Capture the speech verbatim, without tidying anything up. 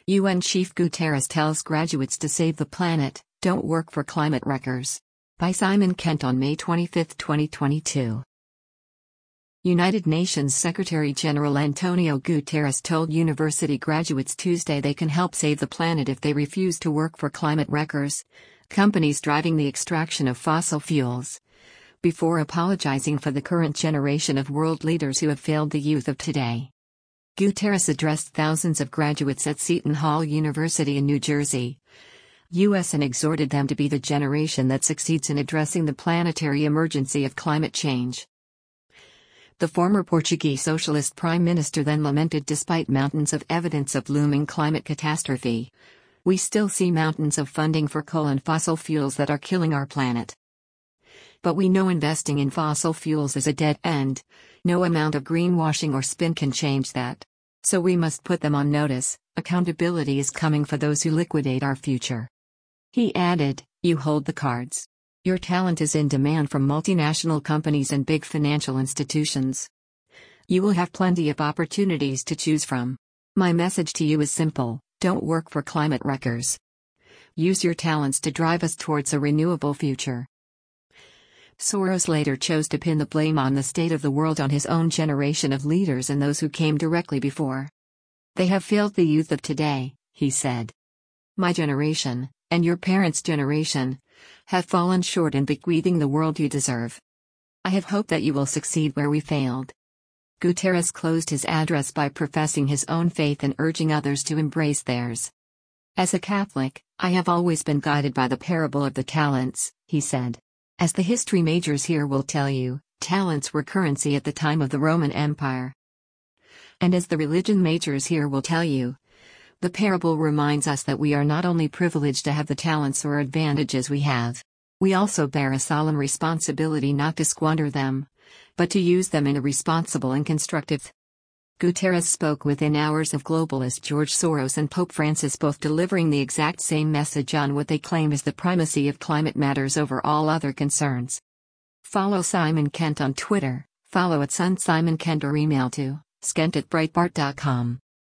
U N Chief Guterres tells graduates to save the planet, don't work for climate wreckers. By Simon Kent on May twenty-fifth, twenty twenty-two. United Nations Secretary-General Antonio Guterres told university graduates Tuesday they can help save the planet if they refuse to work for climate wreckers, companies driving the extraction of fossil fuels, before apologizing for the current generation of world leaders who have failed the youth of today. Guterres addressed thousands of graduates at Seton Hall University in New Jersey, U S and exhorted them to be the generation that succeeds in addressing the planetary emergency of climate change. The former Portuguese socialist prime minister then lamented, despite mountains of evidence of looming climate catastrophe, we still see mountains of funding for coal and fossil fuels that are killing our planet. But we know investing in fossil fuels is a dead end. No amount of greenwashing or spin can change that. So we must put them on notice. Accountability is coming for those who liquidate our future. He added, you hold the cards. Your talent is in demand from multinational companies and big financial institutions. You will have plenty of opportunities to choose from. My message to you is simple: don't work for climate wreckers. Use your talents to drive us towards a renewable future. Soros later chose to pin the blame on the state of the world on his own generation of leaders and those who came directly before. They have failed the youth of today, he said. My generation, and your parents' generation, have fallen short in bequeathing the world you deserve. I have hope that you will succeed where we failed. Guterres closed his address by professing his own faith and urging others to embrace theirs. As a Catholic, I have always been guided by the parable of the talents, he said. As the history majors here will tell you, talents were currency at the time of the Roman Empire. And as the religion majors here will tell you, the parable reminds us that we are not only privileged to have the talents or advantages we have, we also bear a solemn responsibility not to squander them, but to use them in a responsible and constructive. Guterres spoke within hours of globalist George Soros and Pope Francis, both delivering the exact same message on what they claim is the primacy of climate matters over all other concerns. Follow Simon Kent on Twitter, follow at Son Simon Kent or email to skent at breitbart dot com.